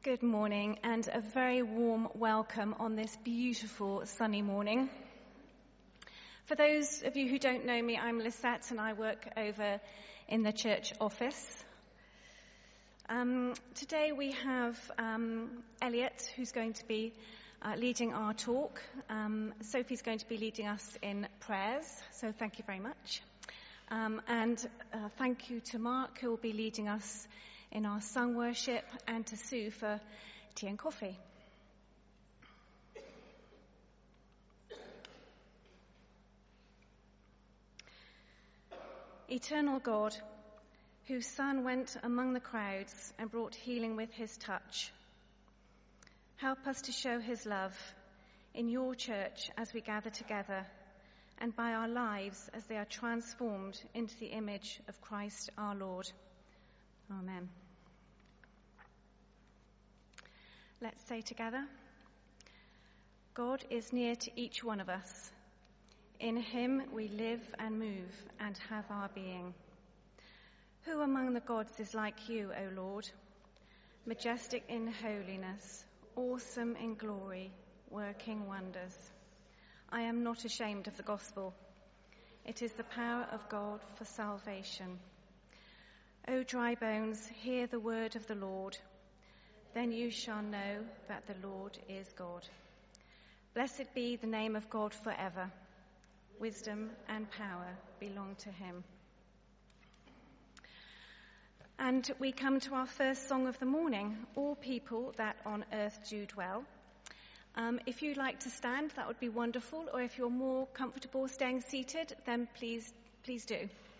Good morning and a very warm welcome on this beautiful sunny morning. For those of you who don't know me, I'm Lisette and I work over in the church office. Today we have Elliot who's going to be leading our talk. Sophie's going to be leading us in prayers, so thank you very much. And thank you to Mark who will be leading us in our sung worship, and to Sue for tea and coffee. Eternal God, whose Son went among the crowds and brought healing with his touch, help us to show his love in your church as we gather together, and by our lives as they are transformed into the image of Christ our Lord. Amen. Let's say together, God is near to each one of us. In him we live and move and have our being. Who among the gods is like you, O Lord? Majestic in holiness, awesome in glory, working wonders. I am not ashamed of the gospel. It is the power of God for salvation. O dry bones, hear the word of the Lord. Then you shall know that the Lord is God. Blessed be the name of God forever. Wisdom and power belong to him. And we come to our first song of the morning, All People That on Earth Do Dwell. If you'd like to stand, that would be wonderful, or if you're more comfortable staying seated, then please do.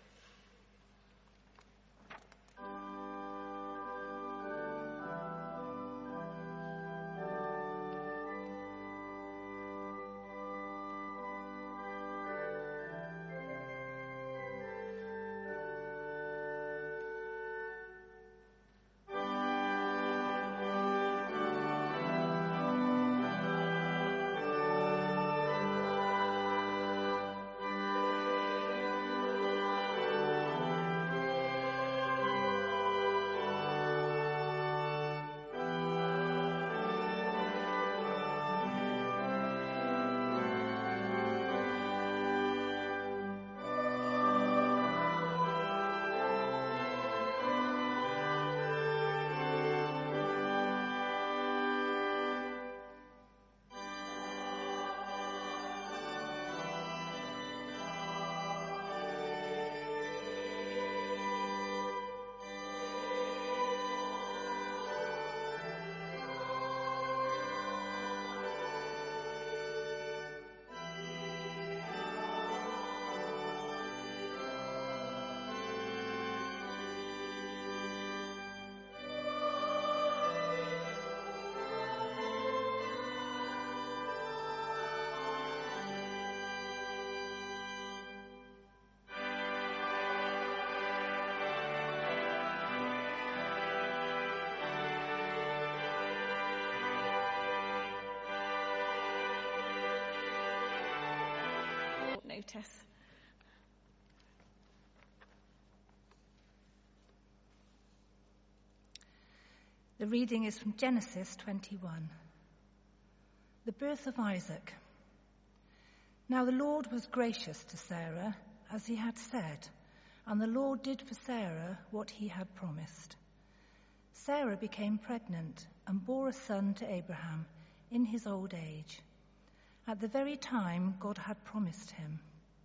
Notice. The reading is from Genesis 21. The birth of Isaac. Now the Lord was gracious to Sarah, as he had said, and the Lord did for Sarah what he had promised. Sarah became pregnant and bore a son to Abraham in his old age, at the very time God had promised him.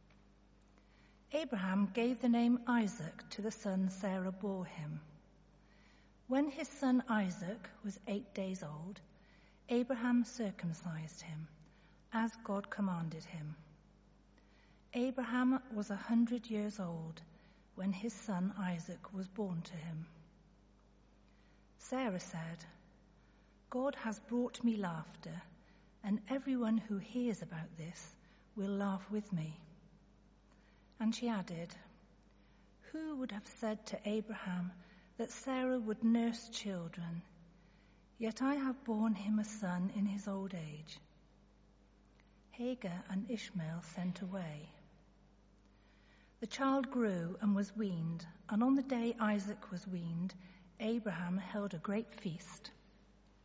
Abraham gave the name Isaac to the son Sarah bore him. When his son Isaac was 8 days old, Abraham circumcised him, as God commanded him. Abraham was 100 years old when his son Isaac was born to him. Sarah said, God has brought me laughter, and everyone who hears about this will laugh with me. And she added, who would have said to Abraham that Sarah would nurse children? Yet I have borne him a son in his old age. Hagar and Ishmael sent away. The child grew and was weaned, and on the day Isaac was weaned, Abraham held a great feast.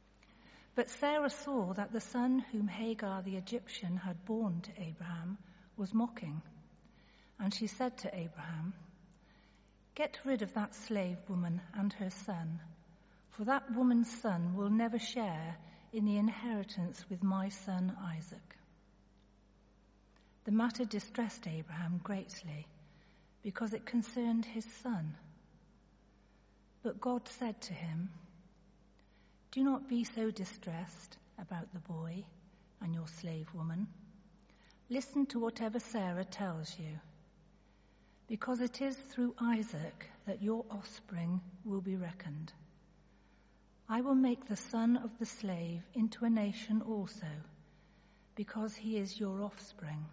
But Sarah saw that the son whom Hagar the Egyptian had borne to Abraham was mocking. And she said to Abraham, "Get rid of that slave woman and her son, for that woman's son will never share in the inheritance with my son Isaac." The matter distressed Abraham greatly, because it concerned his son. But God said to him, "Do not be so distressed about the boy and your slave woman. Listen to whatever Sarah tells you, because it is through Isaac that your offspring will be reckoned. I will make the son of the slave into a nation also, because he is your offspring."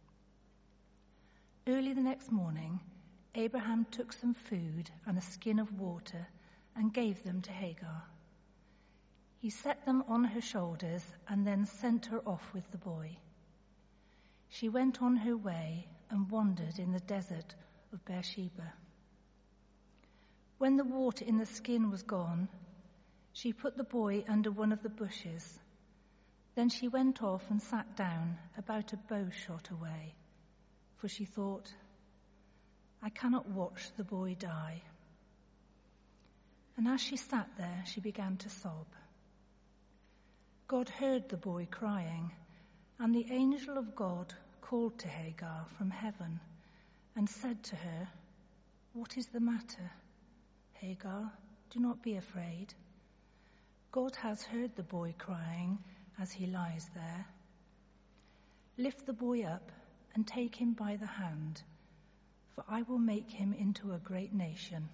Early the next morning, Abraham took some food and a skin of water and gave them to Hagar. He set them on her shoulders and then sent her off with the boy. She went on her way and wandered in the desert of Beersheba. When the water in the skin was gone, she put the boy under one of the bushes. Then she went off and sat down about a bow shot away, for she thought, "I cannot watch the boy die." And as she sat there, she began to sob. God heard the boy crying, and the angel of God called to Hagar from heaven and said to her, "What is the matter? Hagar, do not be afraid. God has heard the boy crying as he lies there. Lift the boy up and take him by the hand, for I will make him into a great nation."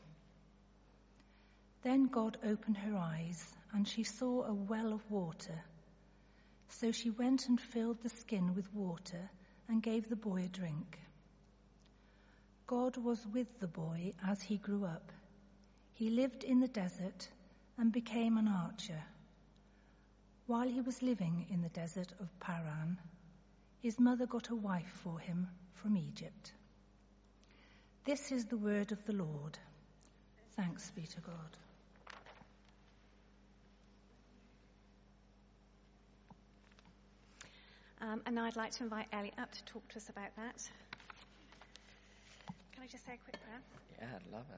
Then God opened her eyes, and she saw a well of water. So she went and filled the skin with water and gave the boy a drink. God was with the boy as he grew up. He lived in the desert and became an archer. While he was living in the desert of Paran, his mother got a wife for him from Egypt. This is the word of the Lord. Thanks be to God. And now I'd like to invite Elliot up to talk to us about that. Can I just say a quick prayer? Yeah, I'd love it.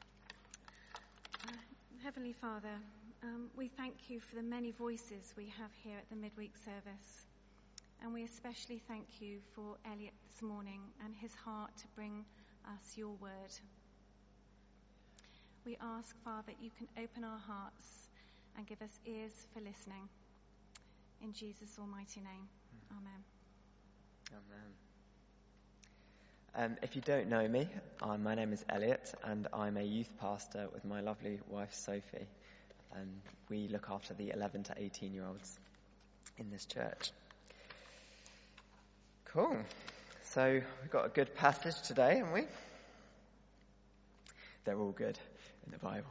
Heavenly Father, we thank you for the many voices we have here at the midweek service. And we especially thank you for Elliot this morning and his heart to bring us your word. We ask, Father, that you can open our hearts and give us ears for listening. In Jesus' almighty name, amen. Amen. If you don't know me, my name is Elliot, and I'm a youth pastor with my lovely wife, Sophie. We look after the 11 to 18-year-olds in this church. Cool. So we've got a good passage today, haven't we? They're all good in the Bible.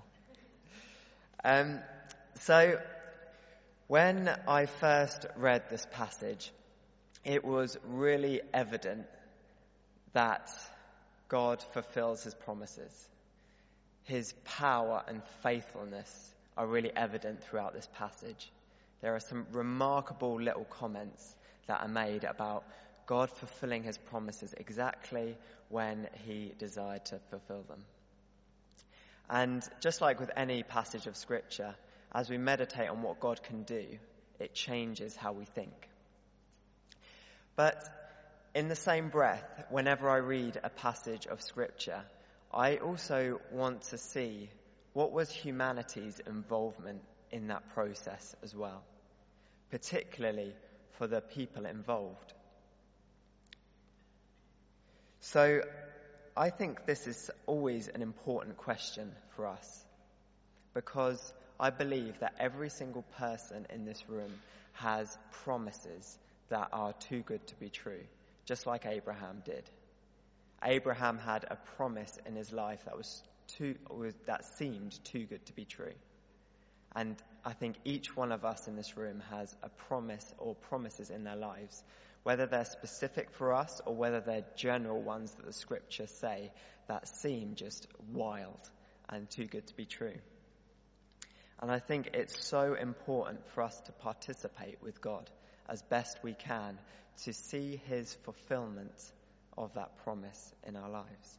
So when I first read this passage, it was really evident that God fulfills his promises. His power and faithfulness are really evident throughout this passage. There are some remarkable little comments that are made about God fulfilling his promises exactly when he desired to fulfill them. And just like with any passage of Scripture, as we meditate on what God can do, it changes how we think. But in the same breath, whenever I read a passage of Scripture, I also want to see what was humanity's involvement in that process as well, particularly for the people involved. So I think this is always an important question for us, because I believe that every single person in this room has promises that are too good to be true, just like Abraham did. Abraham had a promise in his life that seemed too good to be true. And I think each one of us in this room has a promise or promises in their lives, whether they're specific for us or whether they're general ones that the Scriptures say that seem just wild and too good to be true. And I think it's so important for us to participate with God as best we can to see his fulfillment of that promise in our lives.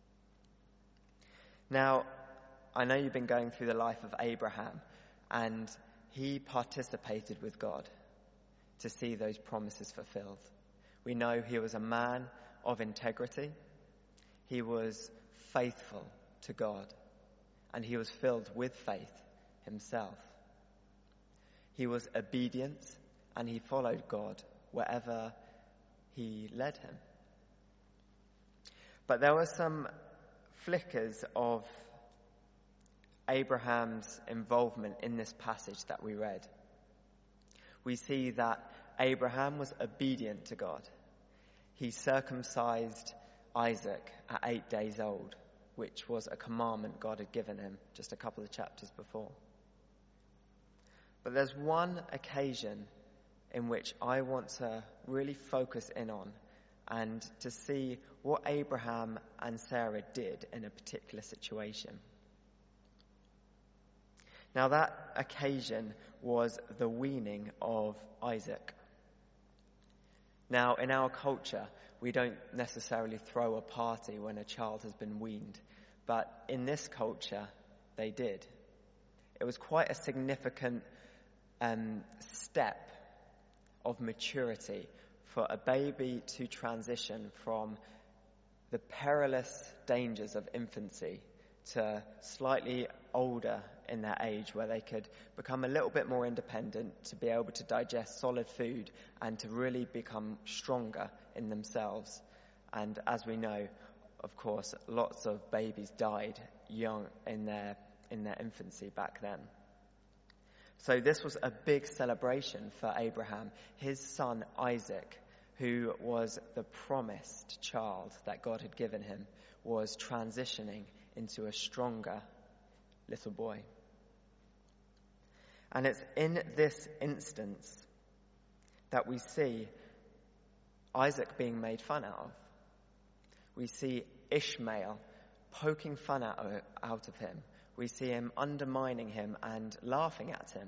Now, I know you've been going through the life of Abraham, and he participated with God to see those promises fulfilled. We know he was a man of integrity. He was faithful to God, and he was filled with faith himself. He was obedient, and he followed God wherever he led him. But there were some flickers of Abraham's involvement in this passage that we read. We see that Abraham was obedient to God. He circumcised Isaac at 8 days old, which was a commandment God had given him just a couple of chapters before. But there's one occasion in which I want to really focus in on and to see what Abraham and Sarah did in a particular situation. Now, that occasion was the weaning of Isaac. Now, in our culture, we don't necessarily throw a party when a child has been weaned, but in this culture, they did. It was quite a significant step of maturity for a baby to transition from the perilous dangers of infancy to slightly older in their age, where they could become a little bit more independent, to be able to digest solid food and to really become stronger in themselves. And as we know, of course, lots of babies died young in their infancy back then. So this was a big celebration for Abraham. His son Isaac, who was the promised child that God had given him, was transitioning into a stronger little boy. And it's in this instance that we see Isaac being made fun of. We see Ishmael poking fun out of him. We see him undermining him and laughing at him.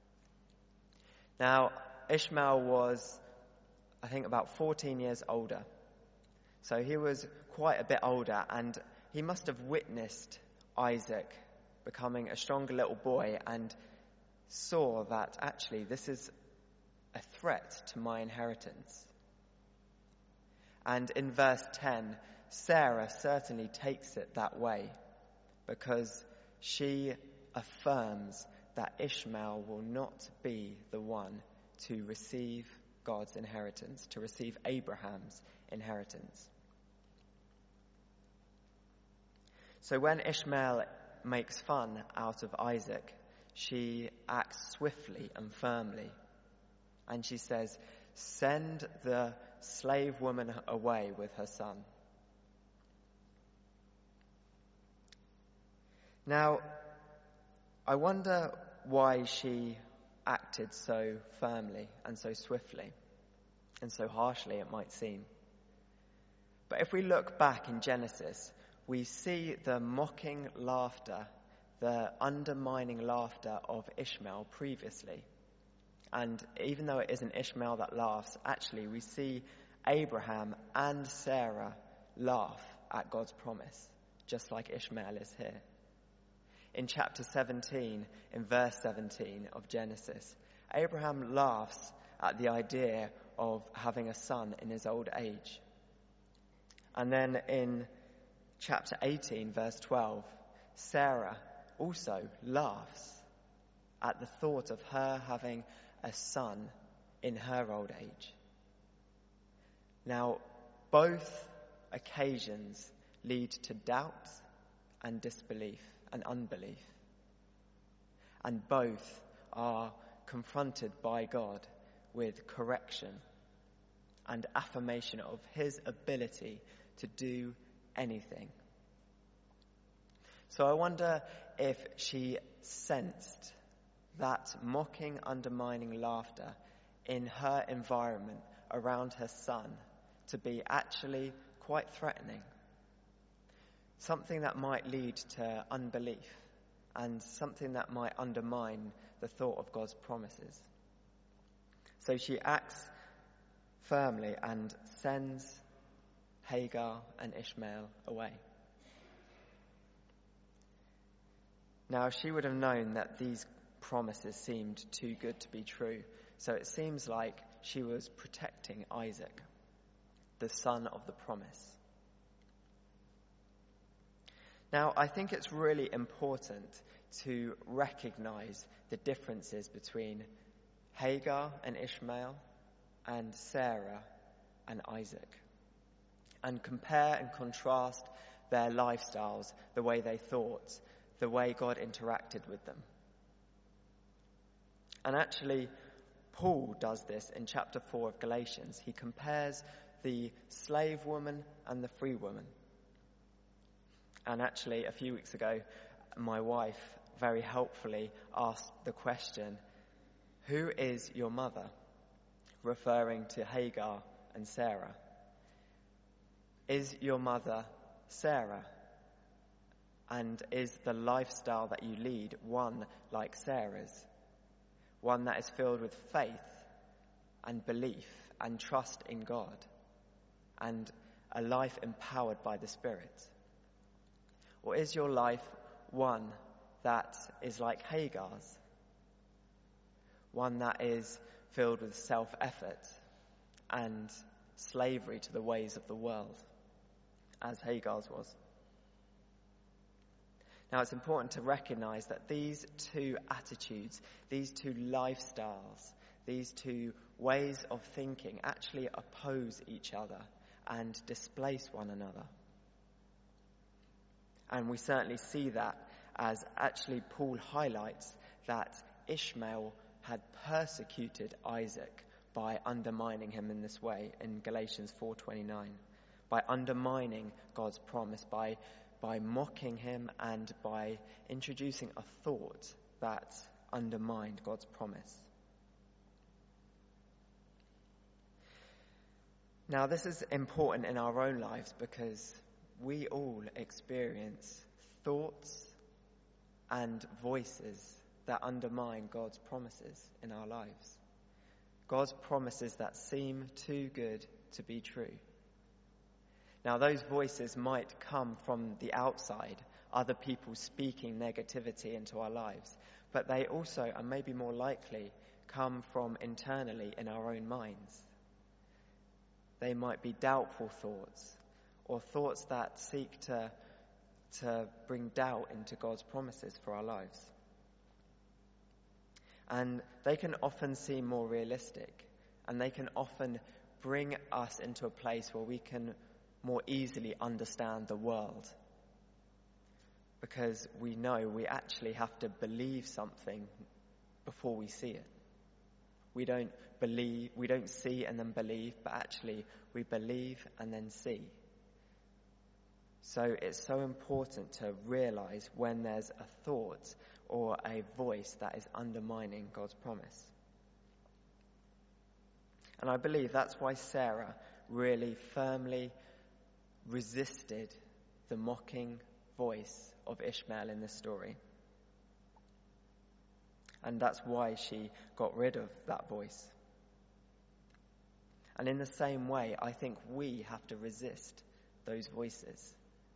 Now, Ishmael was, I think, about 14 years older. So he was quite a bit older, and he must have witnessed Isaac becoming a stronger little boy and saw that actually this is a threat to my inheritance. And in verse 10, Sarah certainly takes it that way, because she affirms that Ishmael will not be the one to receive God's inheritance, to receive Abraham's inheritance. So when Ishmael makes fun out of Isaac, she acts swiftly and firmly. And she says, "Send the slave woman away with her son." Now, I wonder why she acted so firmly and so swiftly and so harshly, it might seem. But if we look back in Genesis, we see the mocking laughter, the undermining laughter of Ishmael previously. And even though it isn't Ishmael that laughs, actually we see Abraham and Sarah laugh at God's promise, just like Ishmael is here. In chapter 17, in verse 17 of Genesis, Abraham laughs at the idea of having a son in his old age. And then in chapter 18, verse 12, Sarah also laughs at the thought of her having a son in her old age. Now, both occasions lead to doubt and disbelief and unbelief. And both are confronted by God with correction and affirmation of his ability to do anything. So I wonder if she sensed that mocking, undermining laughter in her environment around her son to be actually quite threatening. Something that might lead to unbelief and something that might undermine the thought of God's promises. So she acts firmly and sends Hagar and Ishmael away. Now, she would have known that these promises seemed too good to be true, so it seems like she was protecting Isaac, the son of the promise. Now, I think it's really important to recognize the differences between Hagar and Ishmael and Sarah and Isaac, and compare and contrast their lifestyles, the way they thought, the way God interacted with them. And actually, Paul does this in chapter 4 of Galatians. He compares the slave woman and the free woman. And actually, a few weeks ago, my wife very helpfully asked the question, "Who is your mother?" referring to Hagar and Sarah. Is your mother Sarah? And is the lifestyle that you lead one like Sarah's? One that is filled with faith and belief and trust in God, and a life empowered by the Spirit? Or is your life one that is like Hagar's? One that is filled with self-effort and slavery to the ways of the world, as Hagar's was? Now, it's important to recognize that these two attitudes, these two lifestyles, these two ways of thinking actually oppose each other and displace one another. And we certainly see that as actually Paul highlights that Ishmael had persecuted Isaac by undermining him in this way in Galatians 4:29, by undermining God's promise, by mocking him and by introducing a thought that undermined God's promise. Now, this is important in our own lives because we all experience thoughts and voices that undermine God's promises in our lives. God's promises that seem too good to be true. Now, those voices might come from the outside, other people speaking negativity into our lives, but they also, and maybe more likely, come from internally in our own minds. They might be doubtful thoughts, or thoughts that seek to bring doubt into God's promises for our lives. And they can often seem more realistic, and they can often bring us into a place where we can more easily understand the world, because we know we actually have to believe something before we see it. We don't see and then believe, but actually we believe and then see. So it's so important to realize when there's a thought or a voice that is undermining God's promise. And I believe that's why Sarah really firmly resisted the mocking voice of Ishmael in this story. And that's why she got rid of that voice. And in the same way, I think we have to resist those voices.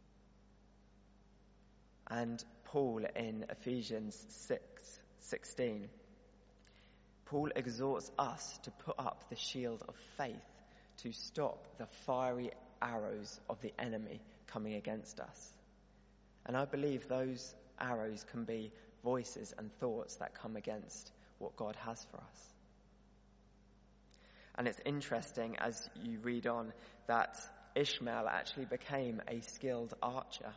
And Paul in Ephesians 6:16, Paul exhorts us to put up the shield of faith to stop the fiery arrows of the enemy coming against us. And I believe those arrows can be voices and thoughts that come against what God has for us. And it's interesting as you read on that Ishmael actually became a skilled archer.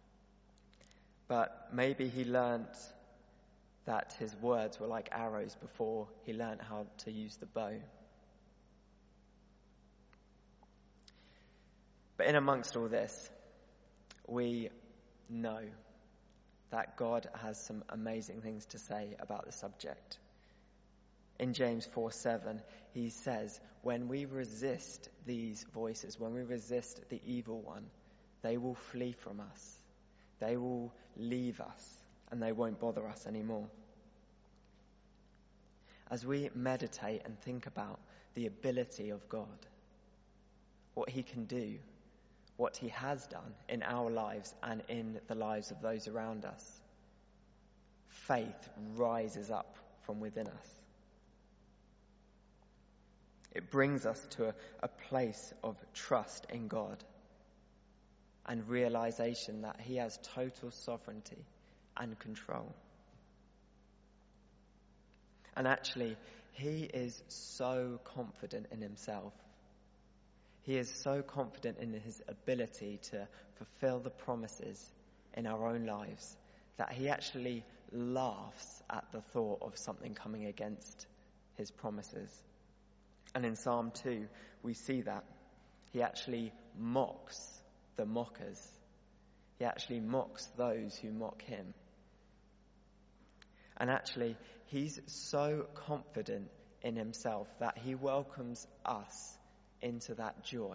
But maybe he learnt that his words were like arrows before he learnt how to use the bow. But in amongst all this, we know that God has some amazing things to say about the subject. In James 4:7, he says, when we resist these voices, when we resist the evil one, they will flee from us. They will leave us and they won't bother us anymore. As we meditate and think about the ability of God, what he can do, what he has done in our lives and in the lives of those around us, faith rises up from within us. It brings us to a place of trust in God and realization that he has total sovereignty and control. And actually, he is so confident in himself. He is so confident in his ability to fulfill the promises in our own lives that he actually laughs at the thought of something coming against his promises. And in Psalm 2, we see that. He actually mocks the mockers. He actually mocks those who mock him. And actually, he's so confident in himself that he welcomes us into that joy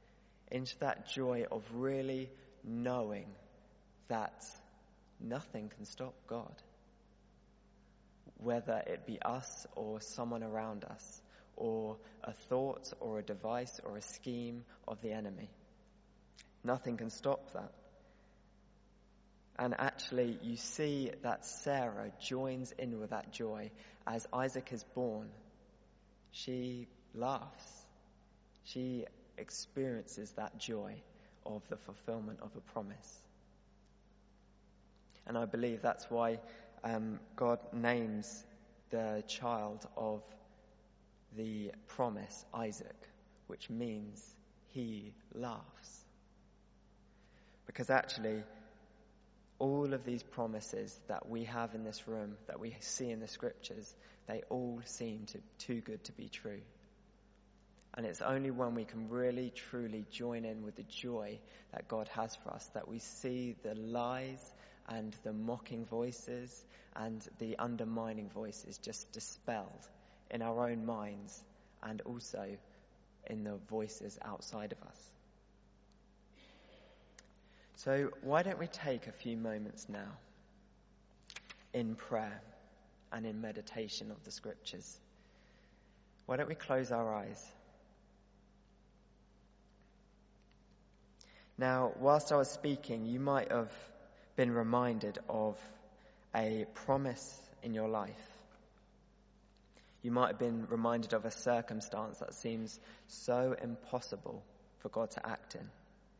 of really knowing that nothing can stop God, whether it be us or someone around us, or a thought or a device or a scheme of the enemy. Nothing can stop that. And actually, you see that Sarah joins in with that joy. As Isaac is born, she laughs. She experiences that joy of the fulfillment of a promise. And I believe that's why God names the child of the promise Isaac, which means he laughs. Because actually, all of these promises that we have in this room, that we see in the scriptures, they all seem too good to be true. And it's only when we can really, truly join in with the joy that God has for us that we see the lies and the mocking voices and the undermining voices just dispelled in our own minds and also in the voices outside of us. So why don't we take a few moments now in prayer and in meditation of the scriptures? Why don't we close our eyes? Now, whilst I was speaking, you might have been reminded of a promise in your life. You might have been reminded of a circumstance that seems so impossible for God to act in.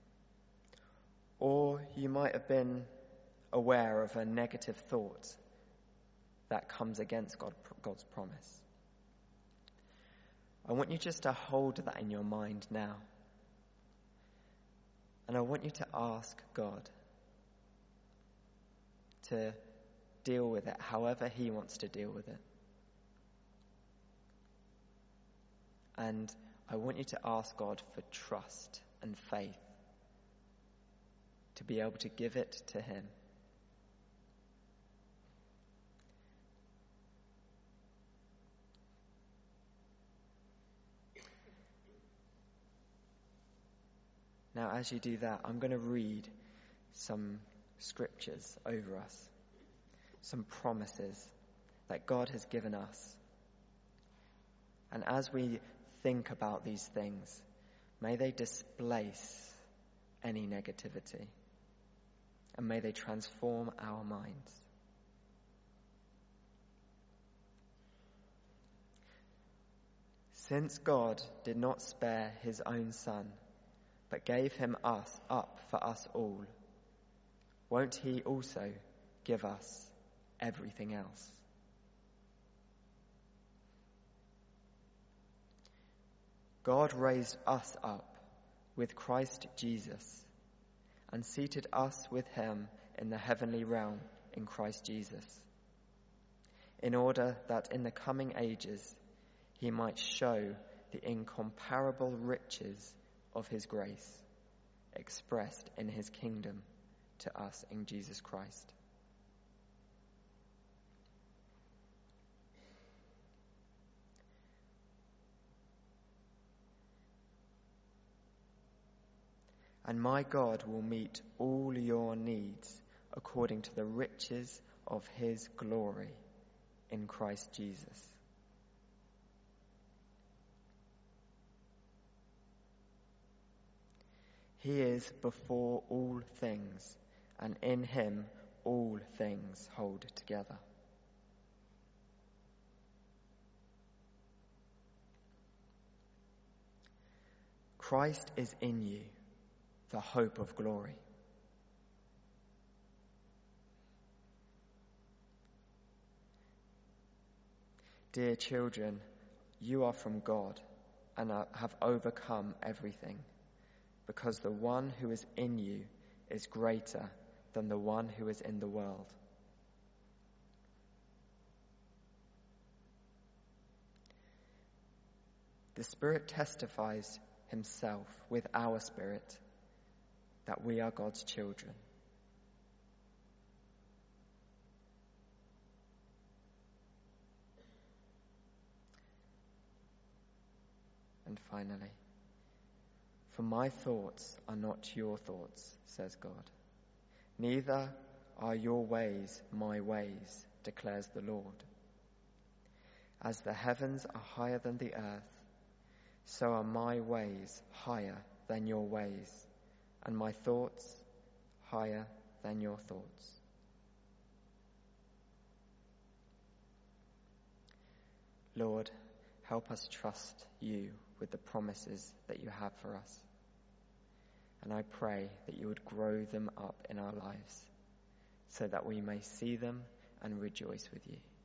Or you might have been aware of a negative thought that comes against God's promise. I want you just to hold that in your mind now. And I want you to ask God to deal with it however he wants to deal with it. And I want you to ask God for trust and faith to be able to give it to him. Now, as you do that, I'm going to read some scriptures over us, some promises that God has given us. And as we think about these things, may they displace any negativity, and may they transform our minds. Since God did not spare his own son, but gave him up for us all, won't he also give us everything else? God raised us up with Christ Jesus and seated us with him in the heavenly realm in Christ Jesus, in order that in the coming ages he might show the incomparable riches of his grace expressed in his kingdom to us in Jesus Christ. And my God will meet all your needs according to the riches of his glory in Christ Jesus. He is before all things, and in him all things hold together. Christ is in you, the hope of glory. Dear children, you are from God and have overcome everything, because the one who is in you is greater than the one who is in the world. The Spirit testifies himself with our spirit that we are God's children. And finally, for my thoughts are not your thoughts, says God. Neither are your ways my ways, declares the Lord. As the heavens are higher than the earth, so are my ways higher than your ways, and my thoughts higher than your thoughts. Lord, help us trust you with the promises that you have for us. And I pray that you would grow them up in our lives so that we may see them and rejoice with you.